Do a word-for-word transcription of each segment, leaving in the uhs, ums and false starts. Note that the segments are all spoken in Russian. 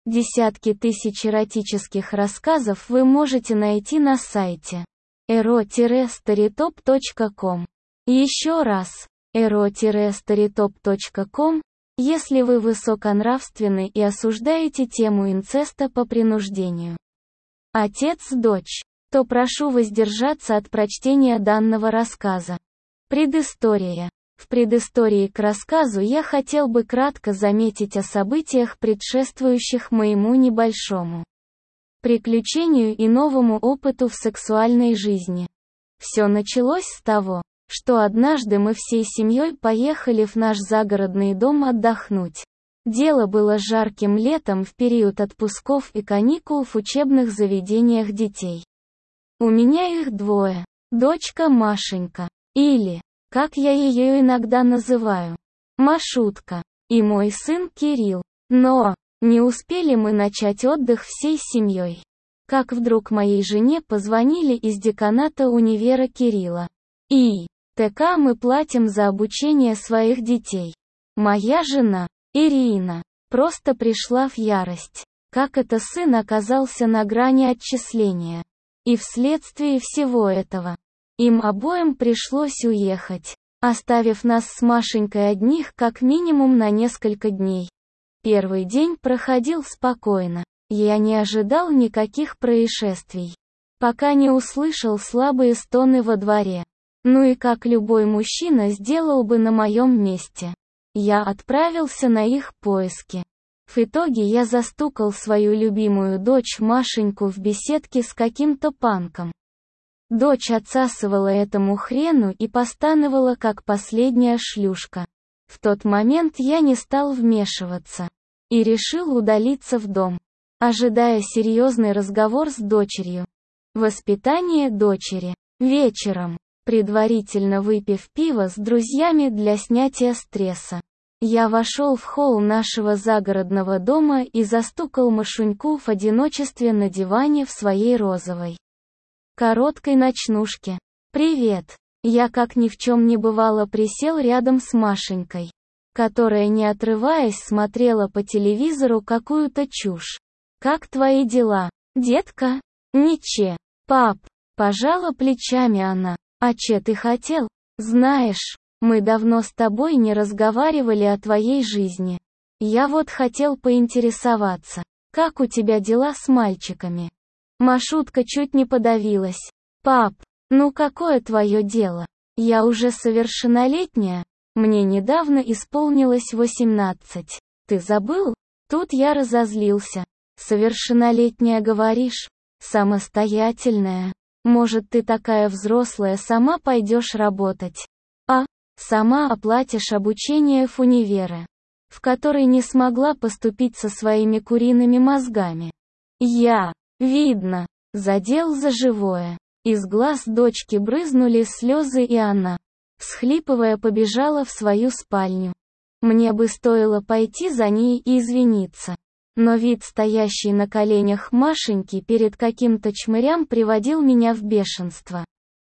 Десятки тысяч эротических рассказов вы можете найти на сайте эро старитоп точка ком. Еще раз, эро старитоп точка ком. Если вы высоконравственны и осуждаете тему инцеста по принуждению отец-дочь, то прошу воздержаться от прочтения данного рассказа. Предыстория. В предыстории к рассказу я хотел бы кратко заметить о событиях, предшествующих моему небольшому приключению и новому опыту в сексуальной жизни. Все началось с того, что однажды мы всей семьей поехали в наш загородный дом отдохнуть. Дело было жарким летом в период отпусков и каникул в учебных заведениях детей. У меня их двое. Дочка Машенька, или, как я ее иногда называю, Машутка, и мой сын Кирилл. Но не успели мы начать отдых всей семьей, как вдруг моей жене позвонили из деканата универа Кирилла. И т.к. мы платим за обучение своих детей. Моя жена, Ирина, просто пришла в ярость. Как это сын оказался на грани отчисления. И вследствие всего этого, им обоим пришлось уехать, оставив нас с Машенькой одних как минимум на несколько дней. Первый день проходил спокойно. Я не ожидал никаких происшествий, пока не услышал слабые стоны во дворе. Ну и как любой мужчина сделал бы на моем месте, я отправился на их поиски. В итоге я застукал свою любимую дочь Машеньку в беседке с каким-то панком. Дочь отсасывала этому хрену и постановала как последняя шлюшка. В тот момент я не стал вмешиваться и решил удалиться в дом, ожидая серьезный разговор с дочерью. Воспитание дочери. Вечером, предварительно выпив пиво с друзьями для снятия стресса, я вошел в холл нашего загородного дома и застукал Машуньку в одиночестве на диване в своей розовой короткой ночнушке. «Привет!» Я как ни в чем не бывало присел рядом с Машенькой, которая не отрываясь смотрела по телевизору какую-то чушь. «Как твои дела, детка?» «Ниче. Пап!» Пожала плечами она. «А че ты хотел? Знаешь, мы давно с тобой не разговаривали о твоей жизни. Я вот хотел поинтересоваться, как у тебя дела с мальчиками?» Машутка чуть не подавилась. «Пап, ну какое твое дело? Я уже совершеннолетняя, мне недавно исполнилось восемнадцать. Ты забыл?» Тут я разозлился. «Совершеннолетняя говоришь? Самостоятельная. Может, ты такая взрослая сама пойдешь работать? А? Сама оплатишь обучение в универе, в который не смогла поступить со своими куриными мозгами?» Я, видно, задел за живое. Из глаз дочки брызнули слезы, и она, всхлипывая, побежала в свою спальню. Мне бы стоило пойти за ней и извиниться, но вид стоящей на коленях Машеньки перед каким-то чмырям приводил меня в бешенство.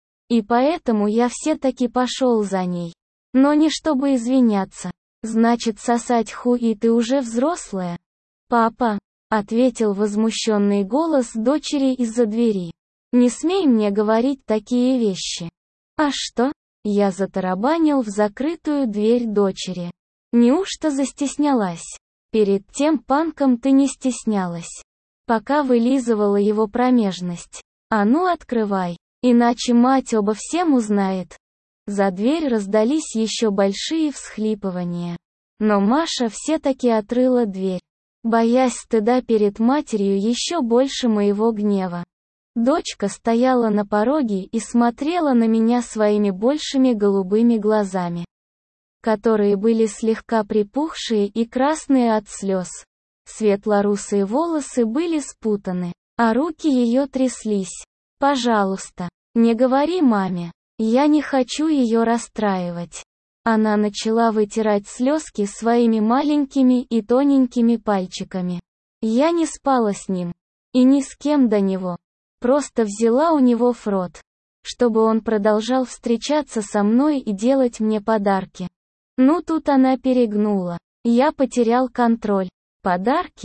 И поэтому я все-таки пошел за ней. Но не чтобы извиняться. «Значит, сосать хуй, ты уже взрослая?» «Папа», — ответил возмущенный голос дочери из-за двери. «Не смей мне говорить такие вещи». «А что?» Я затарабанил в закрытую дверь дочери. «Неужто застеснялась? Перед тем панком ты не стеснялась, пока вылизывала его промежность. А ну открывай, иначе мать обо всем узнает». За дверь раздались еще большие всхлипывания. Но Маша все-таки отрыла дверь, боясь стыда перед матерью еще больше моего гнева. Дочка стояла на пороге и смотрела на меня своими большими голубыми глазами, которые были слегка припухшие и красные от слез. Светло-русые волосы были спутаны, а руки ее тряслись. «Пожалуйста, не говори маме, я не хочу ее расстраивать». Она начала вытирать слезки своими маленькими и тоненькими пальчиками. Я не спала с ним, и ни с кем до него. Просто взяла у него в рот, чтобы он продолжал встречаться со мной и делать мне подарки. Ну тут она перегнула. Я потерял контроль. «Подарки?»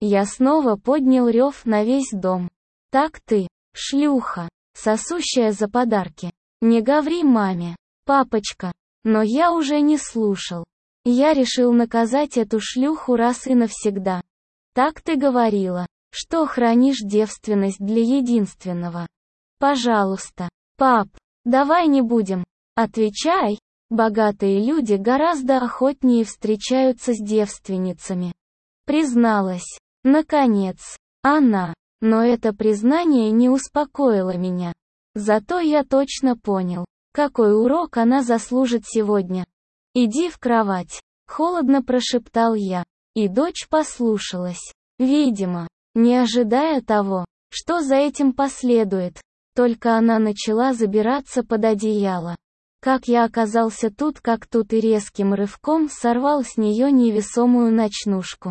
Я снова поднял рев на весь дом. Так ты, шлюха, сосущая за подарки. Не говори маме, папочка. Но я уже не слушал. Я решил наказать эту шлюху раз и навсегда. Так ты говорила, что хранишь девственность для единственного. Пожалуйста, пап, давай не будем. Отвечай. Богатые люди гораздо охотнее встречаются с девственницами. Призналась. Наконец. Она. Но это признание не успокоило меня. Зато я точно понял, какой урок она заслужит сегодня. «Иди в кровать», — холодно прошептал я. И дочь послушалась. Видимо, не ожидая того, что за этим последует. Только она начала забираться под одеяло. Как я оказался тут как тут и резким рывком сорвал с нее невесомую ночнушку.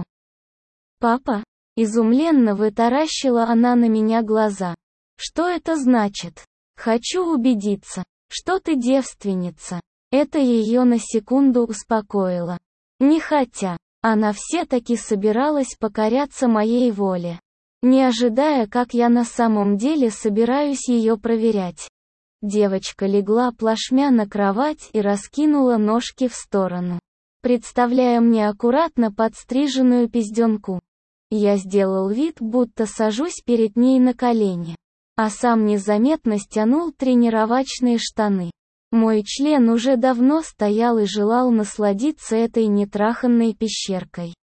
«Папа?» — изумленно вытаращила она на меня глаза. «Что это значит? Хочу убедиться, что ты девственница». Это ее на секунду успокоило. Не хотя, она все-таки собиралась покоряться моей воле. Не ожидая, как я на самом деле собираюсь ее проверять. Девочка легла плашмя на кровать и раскинула ножки в сторону, представляя мне аккуратно подстриженную пизденку. Я сделал вид, будто сажусь перед ней на колени, а сам незаметно стянул тренировочные штаны. Мой член уже давно стоял и желал насладиться этой нетраханной пещеркой.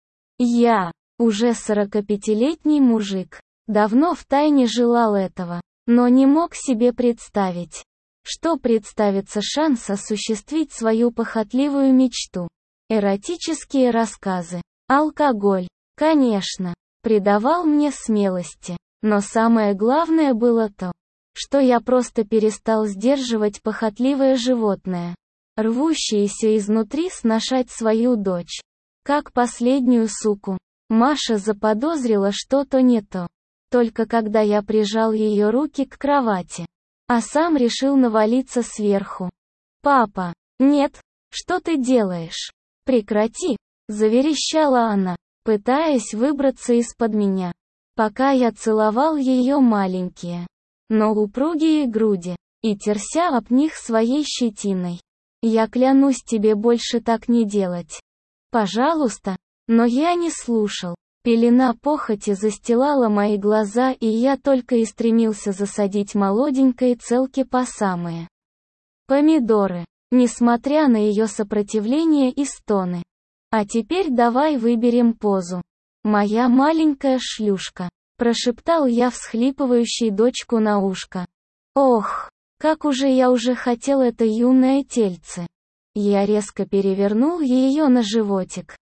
Я, уже сорокапятилетний мужик, давно втайне желал этого, но не мог себе представить, что представится шанс осуществить свою похотливую мечту. Эротические рассказы, алкоголь, конечно, придавал мне смелости, но самое главное было то, что я просто перестал сдерживать похотливое животное, рвущееся изнутри сношать свою дочь. Как последнюю суку. Маша заподозрила что-то не то, только когда я прижал ее руки к кровати, а сам решил навалиться сверху. «Папа, нет, что ты делаешь? Прекрати!» — заверещала она, пытаясь выбраться из-под меня, пока я целовал ее маленькие, но упругие груди, и терся об них своей щетиной. «Я клянусь тебе больше так не делать. Пожалуйста». Но я не слушал. Пелена похоти застилала мои глаза, и я только и стремился засадить молоденькой целки по самые помидоры, несмотря на ее сопротивление и стоны. «А теперь давай выберем позу. Моя маленькая шлюшка», — прошептал я всхлипывающей дочку на ушко. Ох, как уже я уже хотел это юное тельце. Я резко перевернул ее на животик,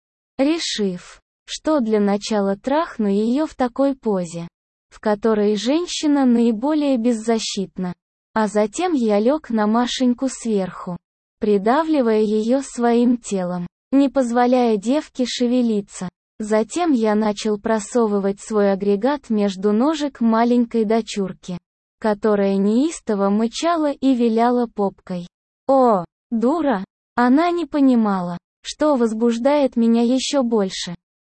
решив, что для начала трахну ее в такой позе, в которой женщина наиболее беззащитна. А затем я лег на Машеньку сверху, придавливая ее своим телом, не позволяя девке шевелиться. Затем я начал просовывать свой агрегат между ножек маленькой дочурки, которая неистово мычала и виляла попкой. О, дура! Она не понимала, что возбуждает меня еще больше.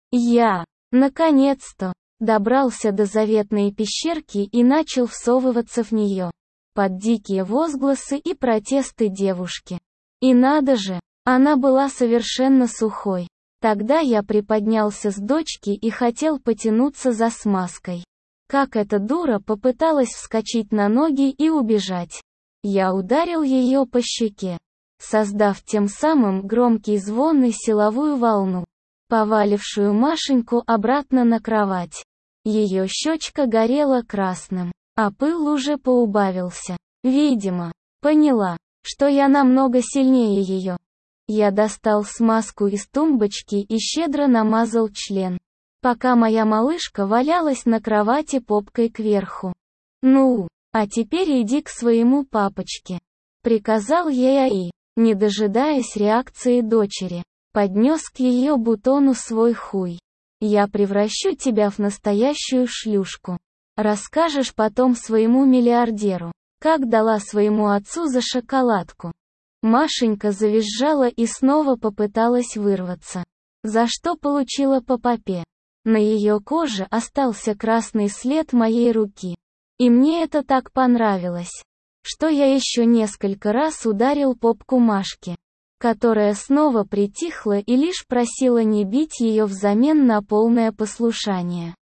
Я, наконец-то, добрался до заветной пещерки и начал всовываться в нее, под дикие возгласы и протесты девушки. И надо же, она была совершенно сухой. Тогда я приподнялся с дочки и хотел потянуться за смазкой. Как эта дура попыталась вскочить на ноги и убежать. Я ударил ее по щеке, создав тем самым громкий звон и силовую волну, повалившую Машеньку обратно на кровать. Ее щечка горела красным, а пыл уже поубавился. Видимо, поняла, что я намного сильнее ее. Я достал смазку из тумбочки и щедро намазал член, пока моя малышка валялась на кровати попкой кверху. «Ну, а теперь иди к своему папочке», — приказал я и, не дожидаясь реакции дочери, поднес к ее бутону свой хуй. «Я превращу тебя в настоящую шлюшку. Расскажешь потом своему миллиардеру, как дала своему отцу за шоколадку». Машенька завизжала и снова попыталась вырваться, за что получила по попе. На ее коже остался красный след моей руки. И мне это так понравилось, что я еще несколько раз ударил попку Машки, которая снова притихла и лишь просила не бить ее взамен на полное послушание.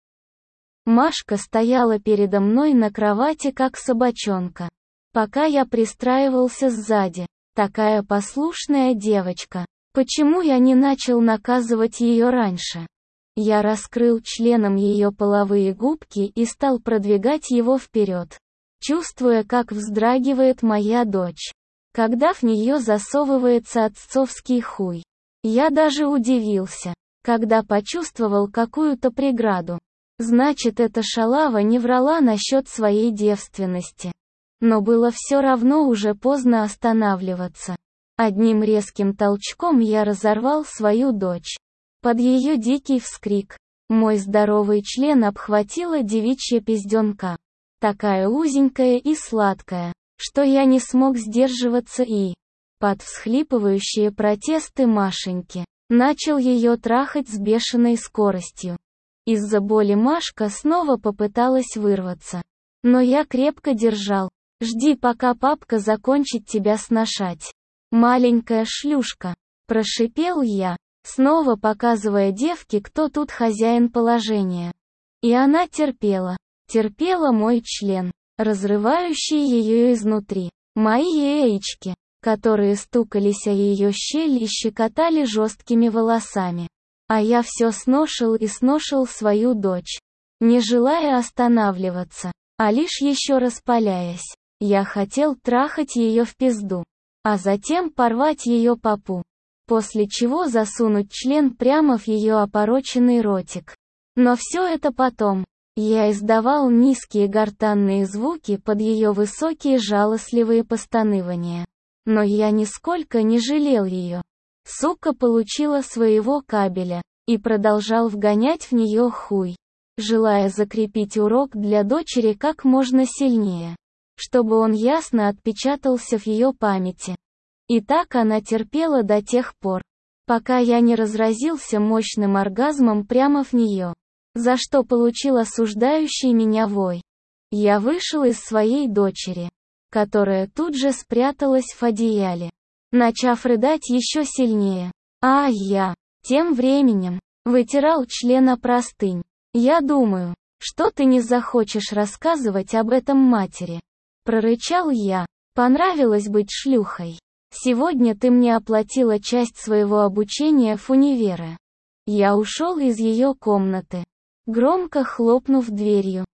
Машка стояла передо мной на кровати как собачонка, пока я пристраивался сзади. Такая послушная девочка. Почему я не начал наказывать ее раньше? Я раскрыл членом ее половые губки и стал продвигать его вперед, чувствуя, как вздрагивает моя дочь, когда в нее засовывается отцовский хуй. Я даже удивился, когда почувствовал какую-то преграду. Значит, эта шалава не врала насчет своей девственности. Но было все равно уже поздно останавливаться. Одним резким толчком я разорвал свою дочь. Под ее дикий вскрик, мой здоровый член обхватила девичья пизденка. Такая узенькая и сладкая, что я не смог сдерживаться и, под всхлипывающие протесты Машеньки, начал ее трахать с бешеной скоростью. Из-за боли Машка снова попыталась вырваться. Но я крепко держал. «Жди, пока папка закончит тебя сношать. Маленькая шлюшка», – прошипел я, снова показывая девке, кто тут хозяин положения. И она терпела. Терпела мой член, разрывающий ее изнутри. Мои яички, которые стукались о ее щель и щекотали жесткими волосами. А я все сношил и сношил свою дочь, не желая останавливаться, а лишь еще распаляясь. Я хотел трахать ее в пизду, а затем порвать ее попу, после чего засунуть член прямо в ее опороченный ротик. Но все это потом. Я издавал низкие гортанные звуки под ее высокие жалостливые постанывания. Но я нисколько не жалел ее. Сука получила своего кабеля и продолжал вгонять в нее хуй, желая закрепить урок для дочери как можно сильнее, чтобы он ясно отпечатался в ее памяти. И так она терпела до тех пор, пока я не разразился мощным оргазмом прямо в нее, за что получил осуждающий меня вой. Я вышел из своей дочери, которая тут же спряталась в одеяле, начав рыдать еще сильнее. А я, тем временем, вытирал член о простынь. «Я думаю, что ты не захочешь рассказывать об этом матери», — прорычал я. «Понравилось быть шлюхой. Сегодня ты мне оплатила часть своего обучения в универе». Я ушел из ее комнаты, громко хлопнув дверью.